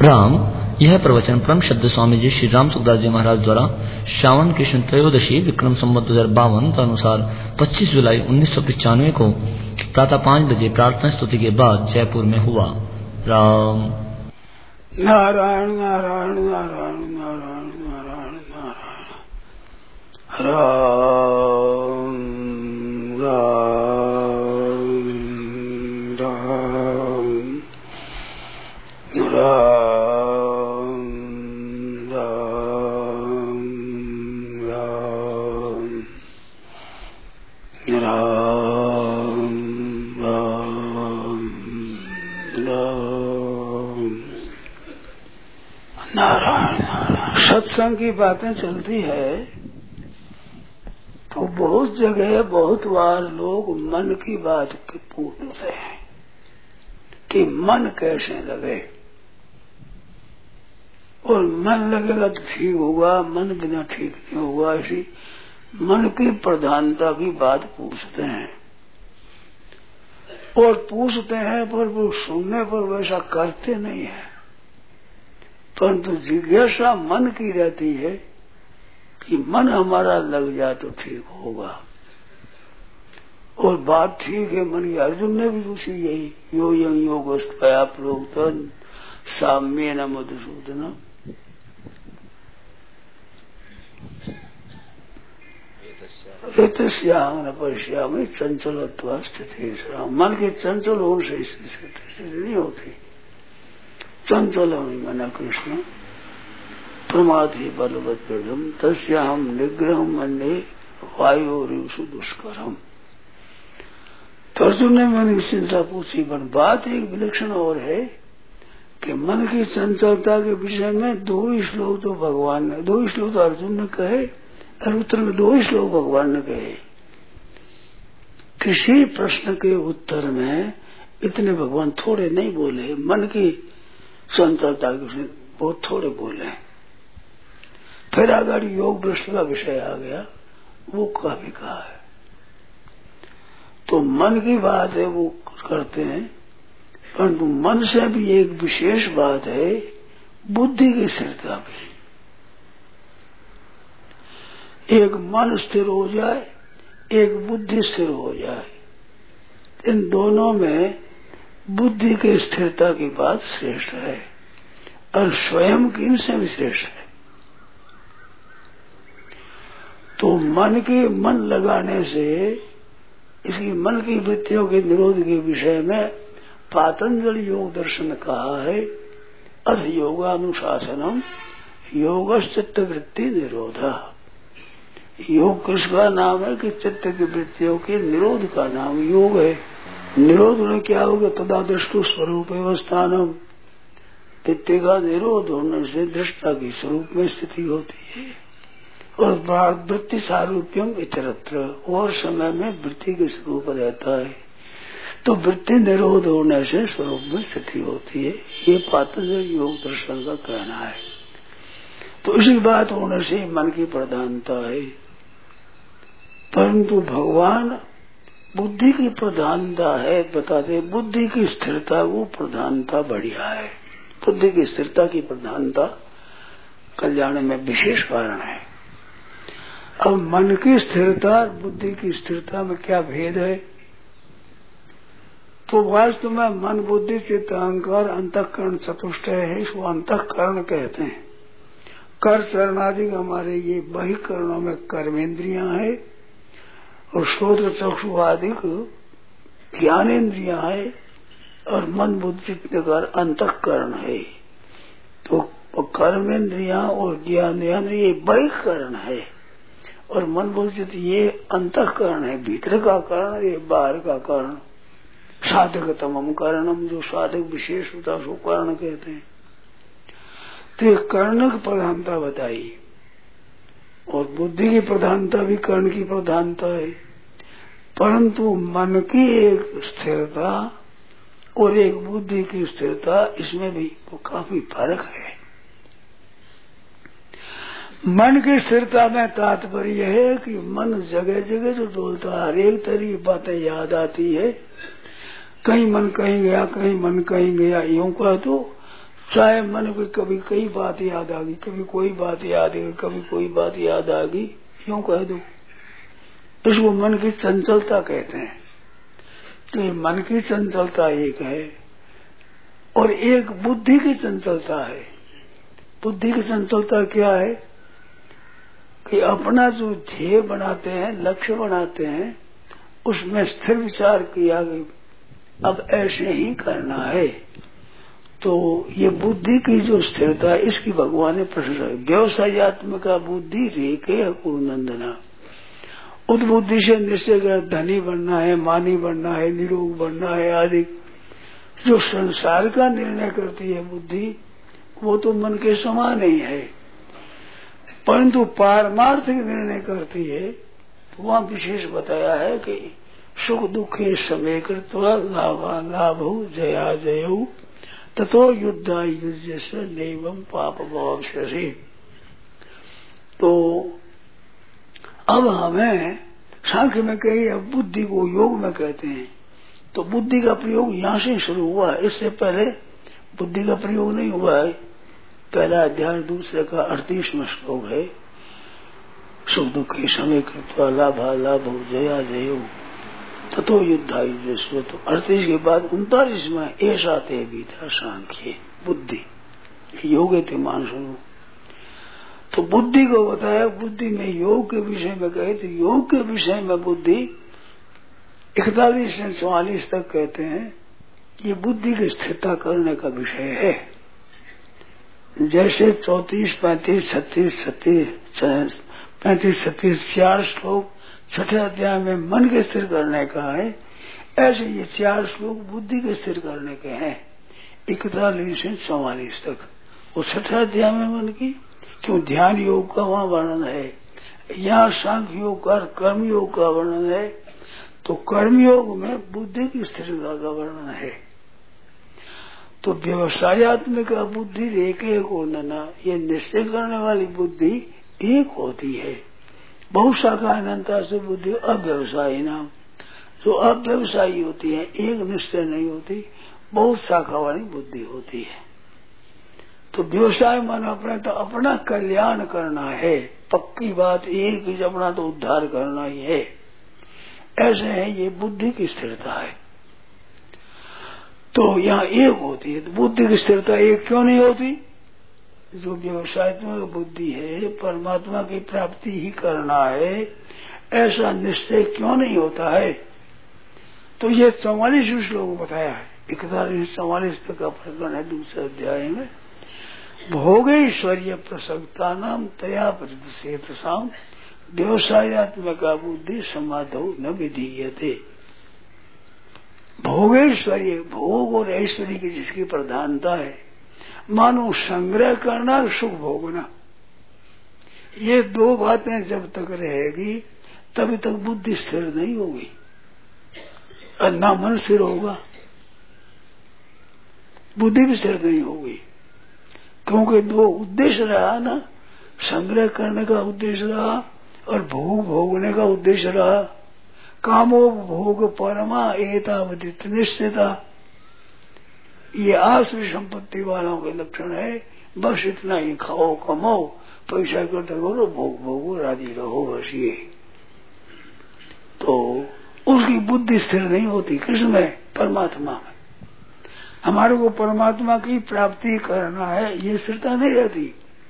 राम। यह प्रवचन परम श्रद्धेय स्वामी जी श्री राम सुखदास जी महाराज द्वारा श्रावण कृष्ण त्रयोदशी विक्रम संवत 2052 अनुसार 25 जुलाई 1995 को प्रातः 5 बजे प्रार्थना स्तुति के बाद जयपुर में हुआ। राम। नारायण नारायण नारायण नारायण नारायण नारायण राम राम राम सत्संग की बातें चलती है तो बहुत जगह बहुत बार लोग मन की बात पूछते हैं कि मन कैसे लगे, और मन लगेगा तो ठीक होगा, मन बिना ठीक नहीं होगा। ऐसी मन की प्रधानता की बात पूछते हैं, और पूछते हैं पर वो सुनने पर वैसा करते नहीं है। परंतु जिज्ञासा मन की रहती है कि मन हमारा लग जाए तो ठीक होगा, और बात ठीक है। मन की अर्जुन ने भी पूछी यही, यो यंग योगस्त्वया प्रोक्तं साम्येन मधुसूदन। एतस्याहं न पश्यामि चंचलत्वा स्थितिः। मन के चंचल होने से स्थिति नहीं होती। चंचल मन कृष्ण प्रमादि बलवत्म तस्याहं निग्रह मन्ये वायोरिषु दुष्करम। तो अर्जुन ने मन की चिंता पूछी, पर बात एक विलक्षण और है कि मन की चंचलता के विषय में दो ही श्लोक तो भगवान ने, दो ही श्लोक तो अर्जुन ने कहे, और उत्तर में दो ही श्लोक भगवान ने कहे। किसी प्रश्न के उत्तर में इतने भगवान थोड़े नहीं बोले। मन की चंचलता के विषय बहुत थोड़े बोले। फिर अगर योग भ्रष्ट का विषय आ गया, वो काफी कहा है। तो मन की बात है वो करते हैं, परंतु मन से भी एक विशेष बात है बुद्धि की स्थिरता की। एक मन स्थिर हो जाए, एक बुद्धि स्थिर हो जाए, इन दोनों में बुद्धि की स्थिरता की बात श्रेष्ठ है, और स्वयं की इनसे भी श्रेष्ठ है। तो मन लगाने से इसकी मन की वृत्तियों के निरोध के विषय में पातंजलि योग दर्शन कहा है, अथ योगानुशासनम योगश्चित्त वृत्ति निरोधा। योग किसका नाम है कि चित्त की वृत्तियों के निरोध का नाम योग है। निरोध में क्या होगा? तदा दृष्टु स्वरूप अवस्थानम। चित्त का निरोध होने से दृष्टा की स्वरूप में स्थिति होती है, और वृत्ति सारूप्यम इतरत्र, और समय में वृत्ति के स्वरूप रहता है। तो वृत्ति निरोध होने से स्वरूप में स्थिति होती है। ये पातंजलि योग दर्शन का कहना है। तो इसी बात होने से मन की प्रधानता है, परंतु भगवान बुद्धि की प्रधानता है बताते। बुद्धि की स्थिरता वो प्रधानता बढ़िया है। बुद्धि की स्थिरता की प्रधानता कल्याण में विशेष कारण है। अब मन की स्थिरता और बुद्धि की स्थिरता में क्या भेद है? तो वास्तव में मन बुद्धि चित्त अहंकार अंतःकरण चतुष्टय है, इसको अंतःकरण कहते हैं। कर चरणादि हमारे ये बहिकरणों में कर्मेंद्रियां है, और श्रोत्र चक्षु आदि ज्ञानेन्द्रियां है, और मन बुद्धि चित्त अंतःकरण है। तो कर्मेंद्रियां और ज्ञानेन्द्रियां ये बहिकरण है, और मन बुद्धि चित्त ये अंतःकरण है। भीतर का करण, ये बाहर का करण। साधकतमम करणम, जो साधक विशेष होता है उसको कर्ण कहते हैं। तो ये कर्ण की प्रधानता बताई, और बुद्धि की प्रधानता भी कर्ण की प्रधानता है। परंतु मन की एक स्थिरता और एक बुद्धि की स्थिरता, इसमें भी तो काफी फर्क है। मन की स्थिरता में तात्पर्य है कि मन जगह जगह जो डोलता है, हर एक तरह की बातें याद आती है। कहीं मन कहीं गया, कहीं मन कहीं गया, यूं कह तो चाहे मन को कभी कई बात याद आ गई, कभी कोई बात याद आ गई, कभी कोई बात याद आ गई, यूं कह दो, इसको मन की चंचलता कहते हैं। तो ये मन की चंचलता एक है और एक बुद्धि की चंचलता है। बुद्धि की चंचलता क्या है कि अपना जो ध्येय बनाते हैं, लक्ष्य बनाते हैं, उसमें स्थिर विचार किया कि अब ऐसे ही करना है। तो ये बुद्धि की जो स्थिरता है, इसकी भगवान ने प्रशंसा। व्यवसायत्मका बुद्धि रेखे कुरुनंदना। उस बुद्धि से निश्चय कर धनी बनना है, मानी बनना है, निरोग बनना है आदि जो संसार का निर्णय करती है बुद्धि, वो तो मन के समान ही है। परंतु पारमार्थिक निर्णय करती है, वहाँ विशेष बताया है कि सुख दुखे समय कृत्वा लाभा लाभौ जया जयौ ततो युद्धा युज्य नैवं पाप भवस्यसि। तो अब हमें सांख्य में कही, अब बुद्धि को योग में कहते हैं। तो बुद्धि का प्रयोग यहाँ से शुरू हुआ है, इससे पहले बुद्धि का प्रयोग नहीं हुआ है। पहला अध्याय दूसरे का 38वां श्लोक है, सुख दुख के समय कृत्वा लाभा लाभ जया जयो ततो युद्धा युज्य। तो 38 के बाद 39वां ऐसा ते भी था सांख्य बुद्धि योग थे मानसुनु। तो बुद्धि को बताया, बुद्धि में योग के विषय में कहे तो योग के विषय में बुद्धि 41 से 44 तक कहते हैं, ये बुद्धि की स्थिरता करने का विषय है। जैसे 34, 35, 36, 35, 36 4 श्लोक छठे अध्याय में मन के स्थिर करने का है, ऐसे ये 4 श्लोक बुद्धि के स्थिर करने के हैं 41 से 44 तक। वो छठे अध्याय में मन की क्यों ध्यान योग का वहाँ वर्णन है, यहाँ सांख्य योग का कर्म योग का वर्णन है। तो कर्मयोग में बुद्धि की स्थिरता का वर्णन है। तो व्यवसायत्मक बुद्धि रेखे को नना, ये निश्चय करने वाली बुद्धि एक होती है। बहुशाखा अनंता से बुद्धि अव्यवसायी नाम, जो अव्यवसायी होती है, एक निश्चय नहीं होती, बहुत शाखा वाली बुद्धि होती है। तो व्यवसाय मन अपना तो अपना कल्याण करना है, पक्की बात एक ही, अपना तो उद्धार करना ही है। ऐसे है ये बुद्धि की स्थिरता है। तो यहाँ एक होती है, तो बुद्धि की स्थिरता एक क्यों नहीं होती? जो व्यवसायत्मक बुद्धि है, परमात्मा की प्राप्ति ही करना है, ऐसा निश्चय क्यों नहीं होता है? तो ये 44 श्लोक बताया है, 41-44 तक का प्रकरण है दूसरे अध्याय में। भोगैश्वर्य प्रसक्ता नाम तया प्रतिषेधसाम व्यवसायत्मक बुद्धि समाधौ न विधीयते। भोगैश्वर्य, भोग और ऐश्वर्य की जिसकी प्रधानता है, मानो संग्रह करना और सुख भोगना, ये दो बातें जब तक रहेगी तभी तक बुद्धि स्थिर नहीं होगी और ना मन स्थिर होगा, बुद्धि भी स्थिर नहीं होगी। क्योंकि दो उद्देश्य रहा ना, संग्रह करने का उद्देश्य रहा और भोग भोगने का उद्देश्य रहा। कामो भोग परमा एतावदित निश्चिता, ये आश्रय संपत्ति वालों के लक्षण है। बस इतना ही खाओ कमाओ, पैसा इकट्ठा करो, भोग भोगो, राजी रहो, बस ये। तो उसकी बुद्धि स्थिर नहीं होती। किसमें? परमात्मा में। हमारे को परमात्मा की प्राप्ति करना है, ये स्थिरता नहीं रहती।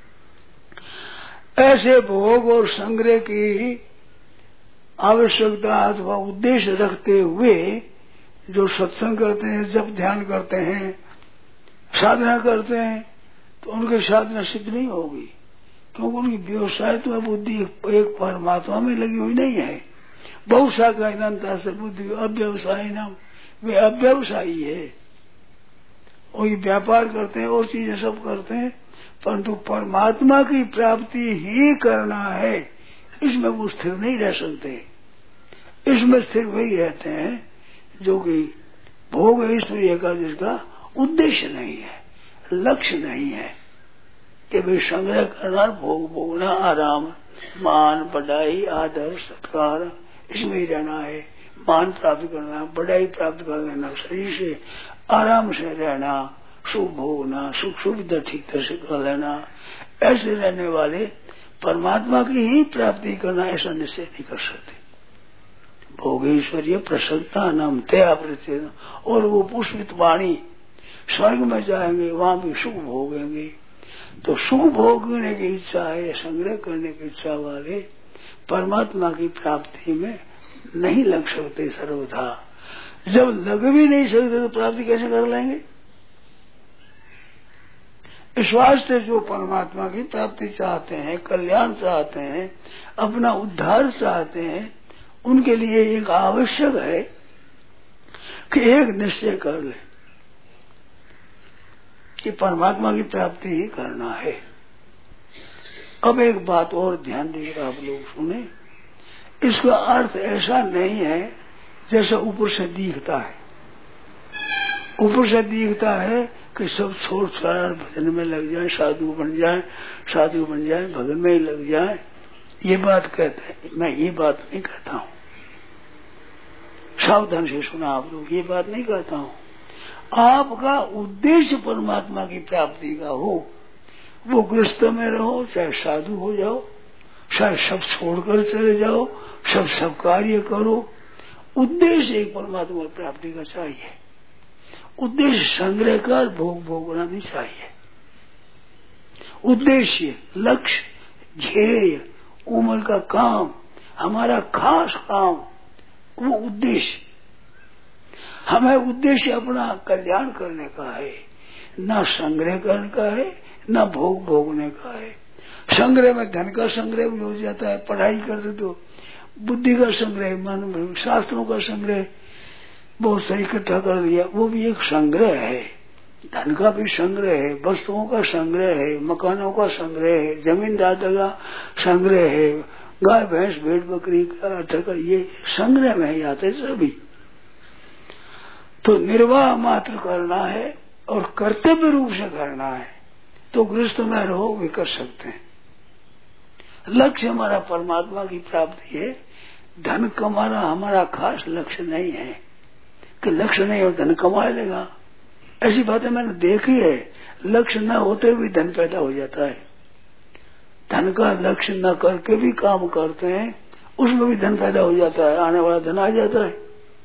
ऐसे भोग और संग्रह की आवश्यकता अथवा उद्देश्य रखते हुए जो सत्संग करते हैं, जब ध्यान करते हैं, साधना करते हैं, तो उनकी साधना सिद्ध नहीं होगी, क्योंकि उनकी व्यवसायत्मक बुद्धि एक परमात्मा में लगी हुई नहीं है। बहुशाखा अनंता से बुद्धि अव्यवसायी नाम, वे अव्यवसायी है, वही व्यापार करते हैं और चीजें सब करते हैं, परंतु परमात्मा की प्राप्ति ही करना है, इसमें वो स्थिर नहीं रह सकते। इसमें स्थिर वही रहते हैं जो कि भोग ऐश्वर्य का जिसका उद्देश्य नहीं है, लक्ष्य नहीं है कि भाई संग्रह करना, भोग भोगना, आराम, मान, बढ़ाई, आदर, सत्कार, इसमें ही रहना है। मान प्राप्त करना, बढ़ाई प्राप्त कर लेना, शरीर से आराम से रहना, सुख भोगना, सुख सुविधा ठीक तरह से कर लेना, ऐसे रहने वाले परमात्मा की ही प्राप्ति करना ऐसा निश्चय नहीं कर सकते। भोगेश्वरीय प्रसन्नता नाम तया प्रचेतन, और वो पुष्पित वाणी स्वर्ग में जाएंगे, वहां भी सुख भोगेंगे। तो सुख भोगने की इच्छा है, संग्रह करने की इच्छा वाले परमात्मा की प्राप्ति में नहीं लग सकते सर्वथा। जब लग भी नहीं सकते तो प्राप्ति कैसे कर लेंगे? इस वास्ते जो परमात्मा की प्राप्ति चाहते हैं, कल्याण चाहते हैं, अपना उद्धार चाहते हैं, उनके लिए एक आवश्यक है कि एक निश्चय कर ले कि परमात्मा की प्राप्ति ही करना है। अब एक बात और ध्यान दीजिए, आप लोग सुने, इसका अर्थ ऐसा नहीं है जैसा ऊपर से दिखता है। ऊपर से दिखता है कि सब छोड़ छाड़ भजन में लग जाए, साधु बन जाए, भजन में ही लग जाए, ये बात कहते हैं। मैं ये बात नहीं कहता हूँ, सावधान से सुना आप लोग, ये बात नहीं कहता हूँ। आपका उद्देश्य परमात्मा की प्राप्ति का हो, वो गृहस्थ में रहो, चाहे साधु हो जाओ, चाहे सब छोड़कर चले जाओ, सब कार्य करो, उद्देश्य एक परमात्मा की प्राप्ति का चाहिए। उद्देश्य संग्रह कर भोगना नहीं चाहिए। उद्देश्य, लक्ष्य, ध्येय, उम्र का काम, हमारा खास काम, वो उद्देश्य। हमें उद्देश्य अपना कल्याण करने का है, ना संग्रह करने का है, ना भोगने का है। संग्रह में धन का संग्रह भी हो जाता है, पढ़ाई करते तो बुद्धि का संग्रह, मन शास्त्रों का संग्रह बहुत सही इकट्ठा कर दिया, वो भी एक संग्रह है। धन का भी संग्रह है, वस्तुओं का संग्रह है, मकानों का संग्रह है, जमीन दादा का संग्रह है, गाय भैंस भेड़ बकरी का, ये संग्रह में ही आते सभी। तो निर्वाह मात्र करना है और कर्तव्य रूप से करना है, तो गृहस्थ में रहो भी कर सकते हैं। लक्ष्य हमारा परमात्मा की प्राप्ति है, धन कमाना हमारा खास लक्ष्य नहीं है कि लक्ष्य नहीं और धन कमा लेगा। ऐसी बातें मैंने देखी है, लक्ष्य न होते भी धन पैदा हो जाता है। धन का लक्ष्य न करके भी काम करते हैं, उसमें भी धन पैदा हो जाता है, आने वाला धन आ जाता है।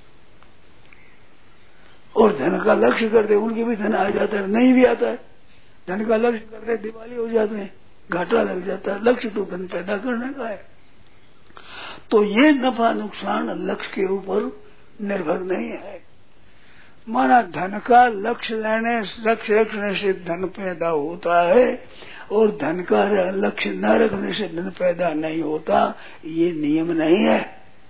और धन का लक्ष्य करते उनके भी धन आ जाता है, नहीं भी आता है। धन का लक्ष्य करते दिवाली हो जाते हैं, घाटा लग जाता है। लक्ष्य तो धन पैदा करने का है। तो ये नफा नुकसान लक्ष्य के ऊपर निर्भर नहीं है। माना धन का लक्ष्य रखने से धन पैदा होता है और धन का लक्ष्य न रखने से धन पैदा नहीं होता, ये नियम नहीं है।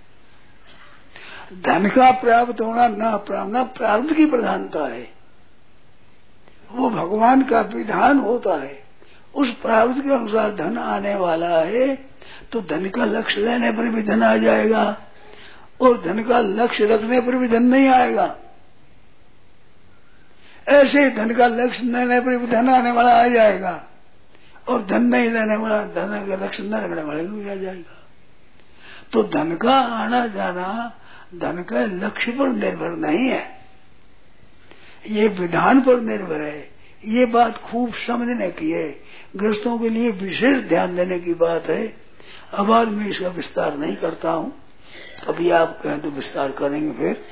धन का प्राप्त होना न प्रारब्ध की प्रधानता है, वो भगवान का विधान होता है। उस प्रारब्ध के अनुसार धन आने वाला है, तो धन का लक्ष्य लेने पर भी धन आ जाएगा और धन का लक्ष्य रखने पर भी धन नहीं आएगा। ऐसे धन का लक्ष्य लेने पर भी धन आने वाला आ जाएगा और धन नहीं लेने वाला, धन का लक्ष्य न रखने वाले को भी आ जाएगा। तो धन का आना जाना धन का लक्ष्य पर निर्भर नहीं है, ये विधान पर निर्भर है। ये बात खूब समझने की है, गृहस्थों के लिए विशेष ध्यान देने की बात है। अब आज मैं इसका विस्तार नहीं करता हूँ, अभी आप कहें तो विस्तार करेंगे। फिर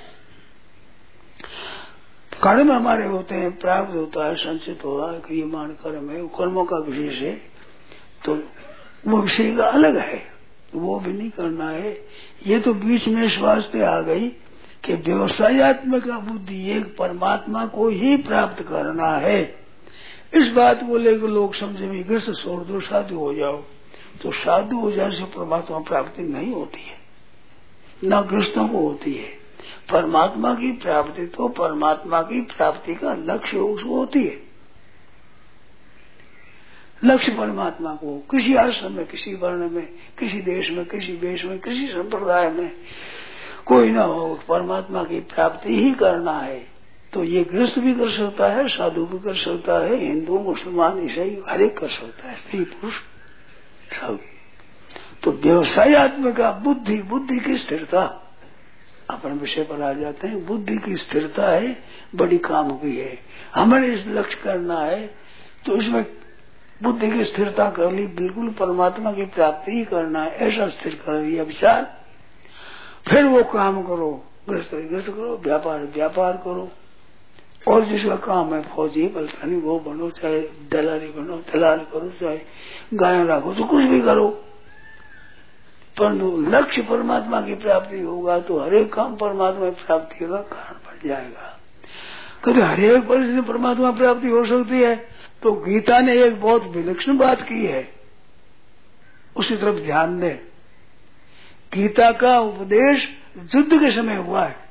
कर्म हमारे होते हैं, प्राप्त होता है, संचित होगा, क्रियमान कर्म है, कर्मों का विशेष है, तो वो विषय का अलग है, वो भी नहीं करना है। ये तो बीच में इस वास्ते आ गई कि व्यवसायत्मक बुद्धि एक परमात्मा को ही प्राप्त करना है। इस बात को लेकर लोग समझे भी गृहस्थ छोड़ दो, साधु हो जाओ, तो साधु हो जाने से परमात्मा प्राप्ति नहीं होती है, न गृहस्थों को होती है। परमात्मा की प्राप्ति तो परमात्मा की प्राप्ति का लक्ष्य उसको होती है। लक्ष्य परमात्मा को किसी आश्रम में, किसी वर्ण में, किसी देश में, किसी वेश में, किसी संप्रदाय में कोई ना हो, परमात्मा की प्राप्ति ही करना है। तो ये गृहस्थ भी कर सकता है, साधु भी कर सकता है, हिंदू मुसलमान ईसाई हर एक कर सकता है, स्त्री पुरुष सब। तो व्यवसायत्मक बुद्धि की स्थिरता, अपने विषय पर आ जाते हैं। बुद्धि की स्थिरता है, बड़ी काम की है। हमें इस लक्ष्य करना है तो इसमें बुद्धि की स्थिरता कर ली, बिल्कुल परमात्मा की प्राप्ति ही करना है, ऐसा स्थिर कर लिया विचार। फिर वो काम करो, गृहस्थ करो, व्यापार व्यापार करो, और जिसका काम है फौजी बलसानी वो बनो, चाहे दलाली बनो, दलाल करो, चाहे गाय रखो, तो कुछ भी करो, परंतु लक्ष्य परमात्मा की प्राप्ति होगा तो हर एक काम परमात्मा की प्राप्ति का कारण बन जाएगा। क्योंकि हर एक परिस्थिति में परमात्मा प्राप्ति हो सकती है। तो गीता ने एक बहुत विलक्षण बात की है, उसी तरफ ध्यान दें। गीता का उपदेश युद्ध के समय हुआ है।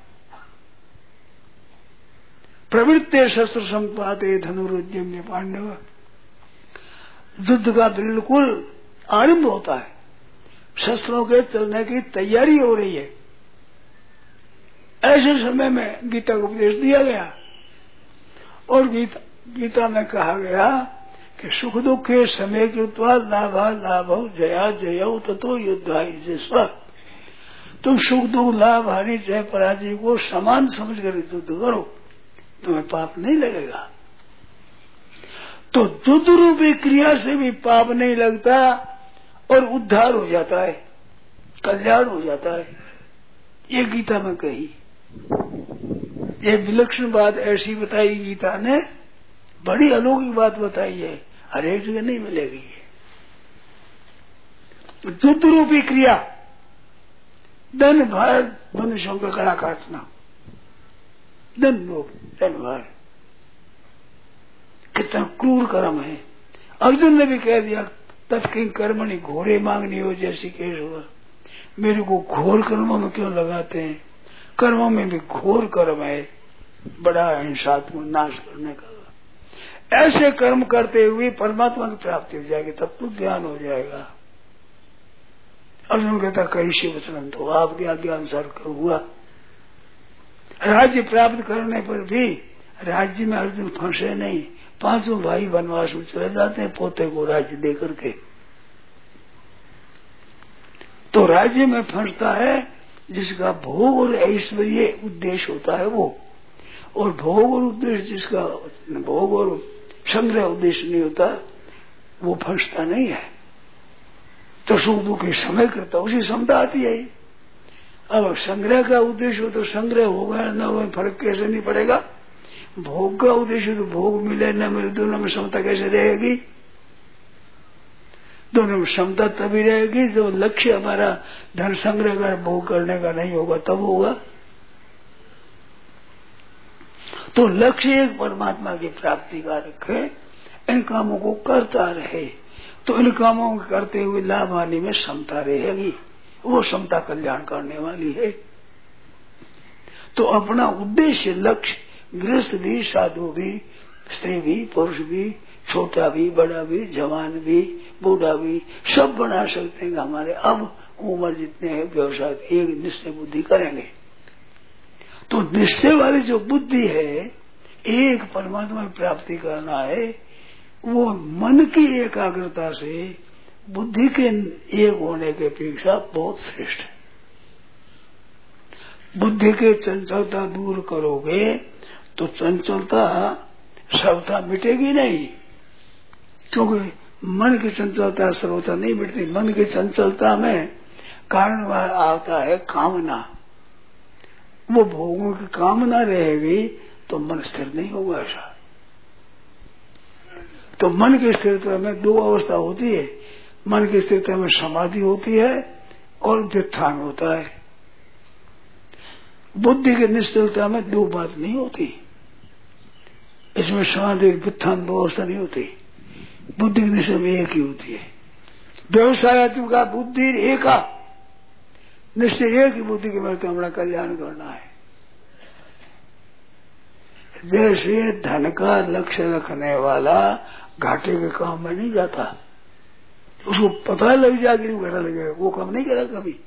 प्रवृत्ते शस्त्र संपाते धनुरुद्यम्य पांडव, युद्ध का बिल्कुल आरंभ होता है, शस्त्रों के चलने की तैयारी हो रही है। ऐसे समय में गीता को उपदेश दिया गया, और गीता में कहा गया कि सुख दुख के समय के उत्पाद लाभा लाभ जया जय ततो युद्धाय जिस्वा। तुम सुख दुख लाभ हानि जय पराजय को समान समझ कर युद्ध करो, तुम्हें पाप नहीं लगेगा। तो युद्ध रूपी क्रिया से भी पाप नहीं लगता और उद्धार हो जाता है, कल्याण हो जाता है। ये गीता में कही, ये विलक्षण बात ऐसी बताई गीता ने, बड़ी अलौकिक बात बताई है, हर एक जगह नहीं मिलेगी। युद्ध रूपी क्रिया, धन भार मनुष्यों का गला काटना, धन लोभ धन भार, कितना क्रूर कर्म है। अर्जुन ने भी कह दिया तत्किं कर्मणि घोरे मांगनी हो जैसी केस हुआ, मेरे को घोर कर्मों में क्यों लगाते हैं। कर्मों में भी घोर कर्म है, बड़ा हिंसात्मक नाश करने का। ऐसे कर्म करते हुए परमात्मा की प्राप्ति हो जाएगी, तब तो ज्ञान हो जाएगा। अर्जुन कहता करिष्ये वचनं तो आपकी आज्ञा अनुसार हुआ। राज्य प्राप्त करने पर भी राज्य में अर्जुन फंसे नहीं, पांचों भाई वनवास में चले जाते हैं पोते को राज्य दे करके। तो राज्य में फंसता है जिसका भोग और ऐश्वर्य उद्देश्य होता है वो, और भोग और उद्देश्य जिसका भोग और संग्रह उद्देश्य नहीं होता वो फंसता नहीं है। तो सुख दुख के समय करता उसी क्षमता आती है। अब संग्रह का उद्देश्य हो तो संग्रह होगा न हो, फर्क कैसे नहीं पड़ेगा। भोग का उद्देश्य तो भोग मिले न मिले, दोनों में क्षमता कैसे रहेगी। दोनों में क्षमता तभी रहेगी जब लक्ष्य हमारा धन संग्रह कर भोग करने का नहीं होगा, तब होगा। तो लक्ष्य एक परमात्मा की प्राप्ति का रखे, इन कामों को करता रहे, तो इन कामों को करते हुए लाभ हानि में क्षमता रहेगी, वो क्षमता कल्याण करने वाली है। तो अपना उद्देश्य लक्ष्य गृहस्थ भी, साधु भी, स्त्री भी, पुरुष भी, छोटा भी, बड़ा भी, जवान भी, बूढ़ा भी, सब बना सकते हैं। हमारे अब उम्र जितने हैं व्यवसाय एक निश्चय बुद्धि करेंगे। तो निश्चय वाली जो बुद्धि है, एक परमात्मा की प्राप्ति करना है, वो मन की एकाग्रता से बुद्धि के एक होने के अपेक्षा बहुत श्रेष्ठ है। बुद्धि के चंचलता दूर करोगे तो चंचलता सर्वथा मिटेगी नहीं, क्योंकि मन की चंचलता सर्वथा नहीं मिटती। मन की चंचलता में कारण आता है कामना। वो भोगों की कामना रहेगी तो मन स्थिर नहीं होगा। ऐसा तो मन की स्थिरता में दो अवस्था होती है। मन की स्थिरता में समाधि होती है और व्युत्थान होता है। बुद्धि की निश्चलता में दो बात नहीं होती। इसमें समाधि व्युत्थान दो अवस्था नहीं होती। बुद्धि की निश्चय में एक ही होती है। व्यवसायत्मक का बुद्धि एका, निश्चय एक ही बुद्धि के मेरे हमारा कल्याण करना है। जैसे धन का लक्ष्य रखने वाला घाटे के काम में नहीं जाता, उसको पता लग जाए कि घाटा लगेगा, वो काम नहीं करेगा कभी।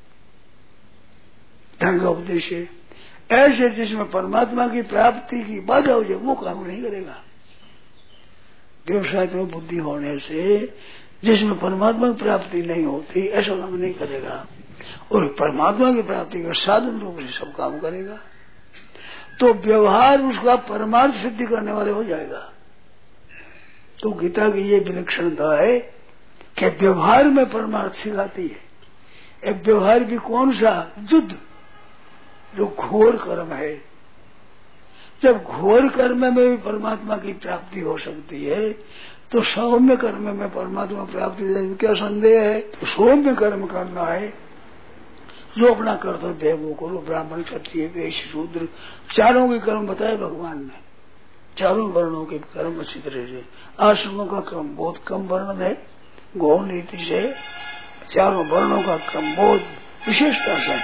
धन का उद्देश्य ऐसे जिसमें परमात्मा की प्राप्ति की बाधा हो जाए वो काम नहीं करेगा। व्यवसाय में बुद्धि होने से जिसमें परमात्मा की प्राप्ति नहीं होती ऐसा काम नहीं करेगा। और परमात्मा की प्राप्ति का साधन रूप से सब काम करेगा, तो व्यवहार उसका परमार्थ सिद्धि करने वाले हो जाएगा। तो गीता की ये विलक्षणता है कि व्यवहार में परमार्थ सिखाती है। एक व्यवहार भी कौन सा? युद्ध, जो घोर कर्म है। जब घोर कर्म में भी परमात्मा की प्राप्ति हो सकती है, तो सौम्य कर्म में परमात्मा प्राप्ति क्या संदेह है? तो सौम्य कर्म करना है, जो अपना कर्तव्य है वो करो। ब्राह्मण, क्षत्रिय, वैश्य, शूद्र, चारों के कर्म बताए भगवान ने। चारों वर्णों के कर्म अच्छी तरह से। आश्रमों का क्रम बहुत कम वर्णन है, गौण रीति से चारों वर्णों का क्रम बहुत विशेषता से।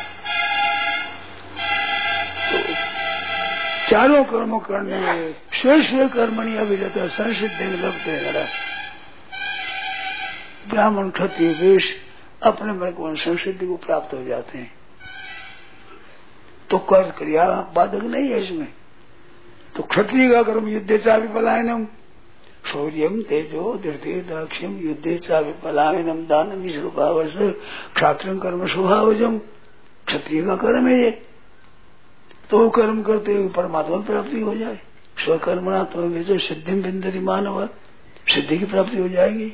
तो चारों कर्मों करने में श्रेष्ठ कर्मणि अभिरता संसिद्धि लगते हैं। ब्राह्मण, क्षत्रिय, वैश्य अपने मन को संसिद्धि को प्राप्त हो जाते हैं। तो कर्म क्रिया बाधक नहीं है इसमें। तो क्षत्रिय का कर्म युद्धे चा विपलायनम, शौर्यम तेजो धृति दाक्ष्यम युद्धे चा विपलायनम दानम स्वभावश क्षात्र कर्म स्वभावजम। क्षत्रिय का कर्म है ये। तो कर्म करते हुए परमात्मा प्राप्ति हो जाए। स्वकर्मणात्म सिद्धि बिंदरी मानव, सिद्धि की प्राप्ति हो जाएगी।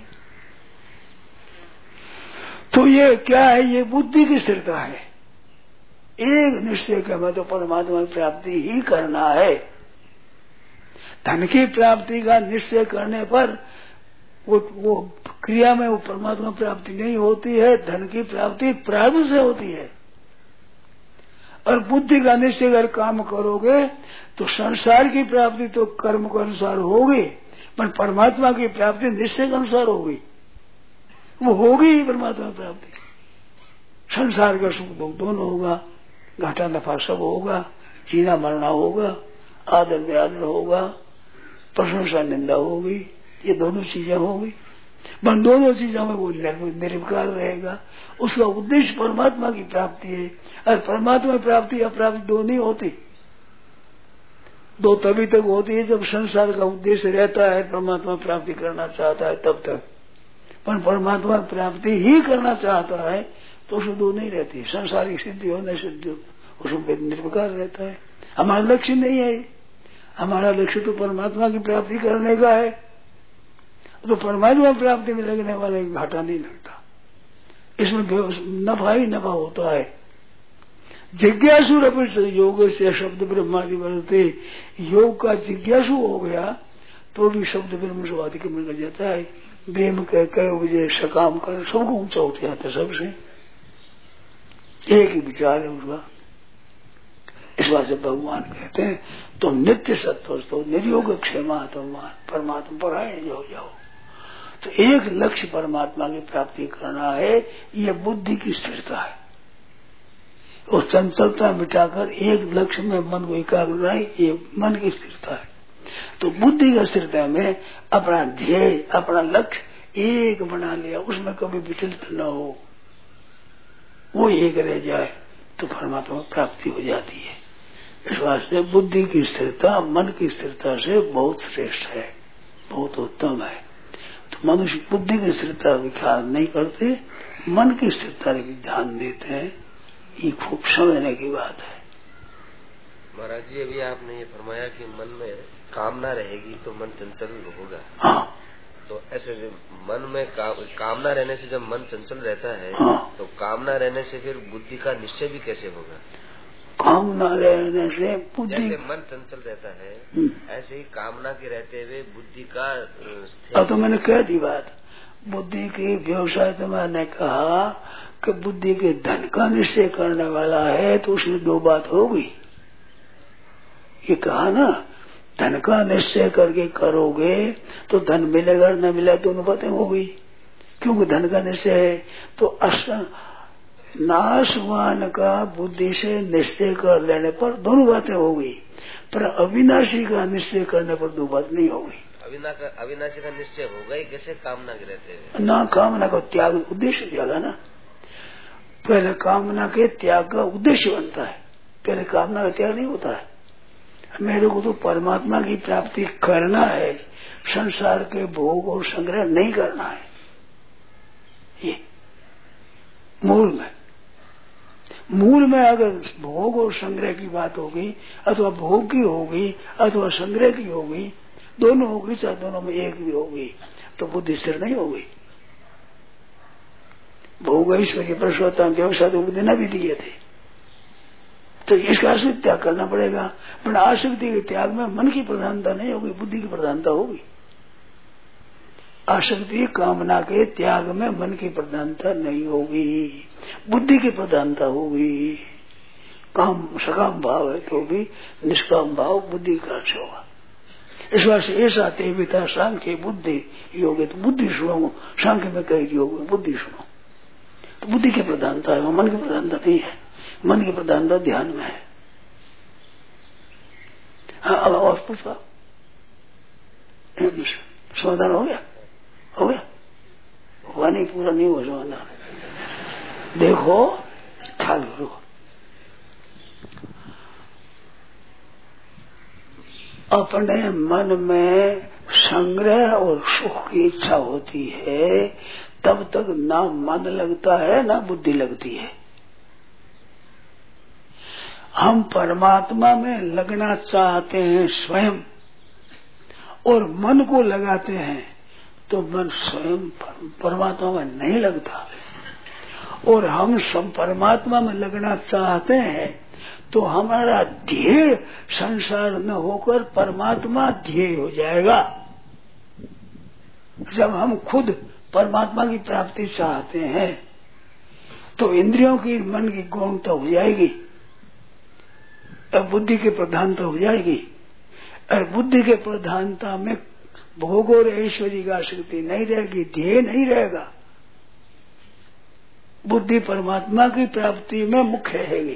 तो ये क्या है? ये बुद्धि की स्थिरता है। एक निश्चय का मैं तो परमात्मा की प्राप्ति ही करना है। धन की प्राप्ति का निश्चय करने पर वो क्रिया में वो परमात्मा प्राप्ति नहीं होती है। धन की प्राप्ति प्रारब्ध से होती है। और बुद्धि का निश्चय अगर काम करोगे तो संसार की प्राप्ति तो कर्म के अनुसार होगी, पर परमात्मा की प्राप्ति निश्चय के अनुसार होगी। वो होगी ही परमात्मा की प्राप्ति। संसार का सुख दुख दोनों होगा, घाटा नफा सब होगा, जीना मरना होगा, आदर बेआदर होगा, प्रशंसा निंदा होगी, ये दोनों चीजें होगी। पर दोनों चीजों में वो निर्विकार रहेगा। उसका उद्देश्य परमात्मा की प्राप्ति है। और परमात्मा की प्राप्ति अप्राप्ति दो नहीं होती। दो तभी तक होती है जब संसार का उद्देश्य रहता है, परमात्मा प्राप्ति करना चाहता है तब तक। पर परमात्मा प्राप्ति ही करना चाहता है तो उसमें दो नहीं रहती। संसारिक सिद्धि हो न सिद्धि हो, उसमें निर्विकार रहता है। हमारा लक्ष्य नहीं है, हमारा लक्ष्य तो परमात्मा की प्राप्ति करने का है। तो परमात्मा प्राप्ति में लगने वाला घाटा नहीं लगता। इसमें नफा ही नफा होता है। जिज्ञासु रपि योग से शब्द ब्रह्मादि बनते, योग का जिज्ञासु हो गया तो भी शब्द ब्रह्म से अधिगमन कर जाता है। प्रेम कह मुझे सकाम कर सबको ऊंचा उठ जाता है। सबसे एक ही विचार है उसका। इस बात से भगवान कहते हैं तुम नित्य सत्व तो निर्योग क्षेमा तुम परमात्मा परायण हो जाओ। तो एक लक्ष्य परमात्मा की प्राप्ति करना है, ये बुद्धि की स्थिरता है। और चंचलता मिटाकर एक लक्ष्य में मन को एकाग्र बनाए, ये मन की स्थिरता है। तो बुद्धि की स्थिरता में अपना ध्येय, अपना लक्ष्य एक बना लिया, उसमें कभी विचलित न हो, वो एक रह जाए तो परमात्मा प्राप्ति हो जाती है। इस वास्ते बुद्धि की स्थिरता मन की स्थिरता से बहुत श्रेष्ठ है, बहुत उत्तम है। तो मनुष्य बुद्धि की स्थिरता विचार नहीं करते, मन की स्थिरता भी ध्यान देते हैं। ये खूब समझने की बात है। महाराज जी, अभी आपने ये फरमाया कि मन में कामना रहेगी तो मन चंचल होगा। हाँ। तो ऐसे मन में कामना रहने से जब मन चंचल रहता है, हाँ। तो कामना रहने से फिर बुद्धि का निश्चय भी कैसे होगा? कामना रहने से बुद्धि, जैसे मन चंचल रहता है ऐसे ही कामना के रहते हुए बुद्धि का अब तो मैंने कह दी बात। बुद्धि की व्यवसाय तो मैंने कहा कि बुद्धि के धन का निश्चय करने वाला है तो उसमें दो बात होगी। ये कहा ना, धन का निश्चय करके करोगे तो धन मिलेगा न मिले दोनों बातें होगी। क्योंकि धन का निश्चय है तो नाशवान का बुद्धि से निश्चय कर लेने पर दोनों बातें होगी, पर अविनाशी का निश्चय करने पर दो बात नहीं होगी। अविनाशी का निश्चय होगा ही कैसे कामना के रहते हैं? ना कामना का त्याग उद्देश्य त्यागा ना। पहले कामना के त्याग का उद्देश्य बनता है, पहले कामना का त्याग नहीं होता है। मेरे को तो परमात्मा की प्राप्ति करना है, संसार के भोग और संग्रह नहीं करना है। ये मूल में मूल में अगर भोग और संग्रह की बात होगी, अथवा भोग की होगी अथवा संग्रह की होगी, दोनों होगी, चाहे दोनों में एक भी होगी, तो बुद्धि स्थिर नहीं होगी। भोग ऐश्वर्य पुरुषोत्तम व्यवसाय तो बुद्धि न भी दिए थे, तो इसका आसक्ति त्याग करना पड़ेगा। पर आसक्ति के त्याग में मन की प्रधानता नहीं होगी, बुद्धि की प्रधानता होगी। आसक्ति कामना के त्याग में मन की प्रधानता नहीं होगी, बुद्धि की प्रधानता होगी। काम सकाम भाव है तो भी निष्काम भाव बुद्धि का अर्थ होगा। इस बात से ऐसा तेविता सांख्य बुद्धि योग, तो बुद्धि सुनो, सांख्य में कही योग बुद्धि सुनो, तो बुद्धि की प्रधानता है, वो मन की प्रधानता नहीं है। मन की प्रधानता ध्यान में है। हाँ, अब और पूछा, समाधान हो गया? हो गया? हुआ नहीं, पूरा नहीं हुआ समाधान। देखो ख्याल करो, अपने मन में संग्रह और सुख की इच्छा होती है, तब तक ना मन लगता है ना बुद्धि लगती है। हम परमात्मा में लगना चाहते हैं स्वयं, और मन को लगाते हैं तो मन स्वयं परमात्मा में नहीं लगता। और हम सब परमात्मा में लगना चाहते हैं तो हमारा ध्येय संसार में होकर परमात्मा ध्येय हो जाएगा। जब हम खुद परमात्मा की प्राप्ति चाहते हैं तो इंद्रियों की मन की गौणता हो जाएगी, और बुद्धि की प्रधानता हो जाएगी। और बुद्धि के प्रधानता में भोग और ऐश्वर्य की आसक्ति नहीं रहेगी, ध्येय नहीं रहेगा। बुद्धि परमात्मा की प्राप्ति में मुख्य रहेगी।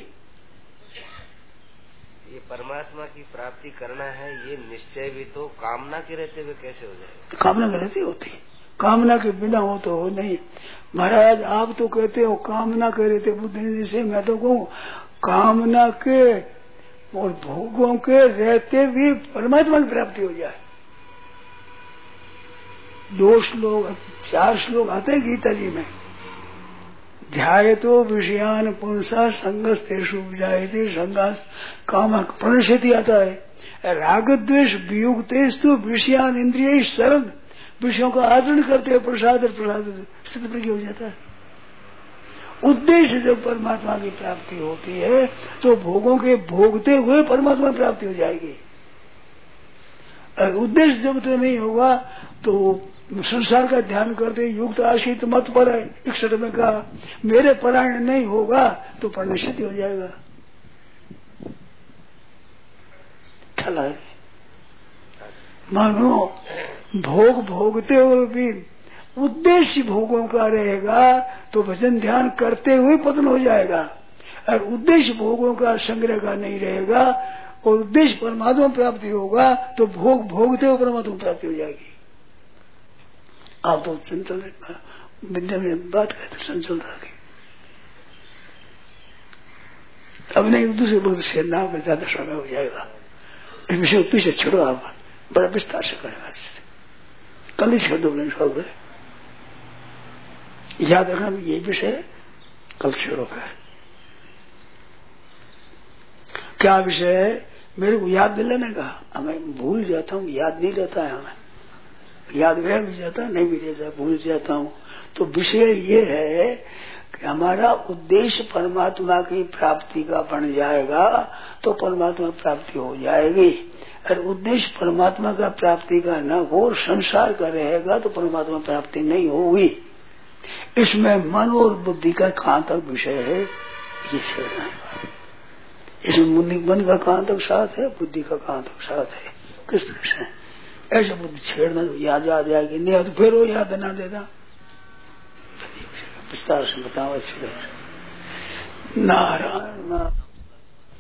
ये परमात्मा की प्राप्ति करना है, ये निश्चय भी तो कामना के रहते हुए कैसे हो जाएगा? कामना के रहते होती, कामना के बिना हो तो हो नहीं। महाराज आप तो कहते हो कामना के रहते बुद्धि से, मैं तो कहूँ कामना के और भोगों के रहते भी परमात्मा की प्राप्ति हो जाए। 2 श्लोक 4 श्लोक आते हैं गीता जी में, ध्यायतो विषयान पुंसा संगस्तेषु विजायते संगास काम प्रणश्यति आता है। राग द्वेष वियुक्तेस्तु विषयान इंद्रिय शरण, विषयों का आचरण करते हैं प्रसाद स्थिति प्रज्ञ हो जाता है। उद्देश्य जब परमात्मा की प्राप्ति होती है तो भोगों के भोगते हुए परमात्मा प्राप्ति हो जाएगी। और उद्देश्य जब तो नहीं होगा तो संसार का ध्यान करते युक्त आशित मत पर है, 61 में कहा मेरे परायण नहीं होगा तो परिणित हो जाएगा। खला मानो भोग भोगते हुए भी उद्देश्य भोगों का रहेगा तो भजन ध्यान करते हुए पतन हो जाएगा। और उद्देश्य भोगों का संग्रह का नहीं रहेगा और उद्देश्य परमात्मा प्राप्ति होगा तो भोग भोगते हुए परमात्मा प्राप्ति हो जाएगी। आप तो चंचल विद्या में बात कहते चंचल रहे, अब नहीं दूसरे बहुत से नाम में ज्यादा समय हो जाएगा। इस विषय को पीछे छोड़ो, आप बड़ा विस्तार से करेगा, कल ही छोड़ दो। सब याद रखना ये विषय कल छोड़ो। क्या विषय है मेरे को याद दिलाने का? हमें भूल जाता हूँ, याद नहीं रहता है, हमें याद रह भी जाता नहीं भी रहता, भूल जाता हूँ। तो विषय ये है कि हमारा उद्देश्य परमात्मा की प्राप्ति का बन जाएगा तो परमात्मा प्राप्ति हो जाएगी। और उद्देश्य परमात्मा का प्राप्ति का न हो संसार का रहेगा तो परमात्मा प्राप्ति नहीं होगी। इसमें मन और बुद्धि का कहाँ तक विषय है ये छेड़ना है। इसमें मन का कहाँ तक साथ है, बुद्धि का कहाँ तक साथ है, किस तरह से ऐसे बुद्धि छेड़ना तो याद आ जाएगी, नहीं तो फिर वो याद ना देना। विस्तार से बताओ अच्छी तरह। नारायण।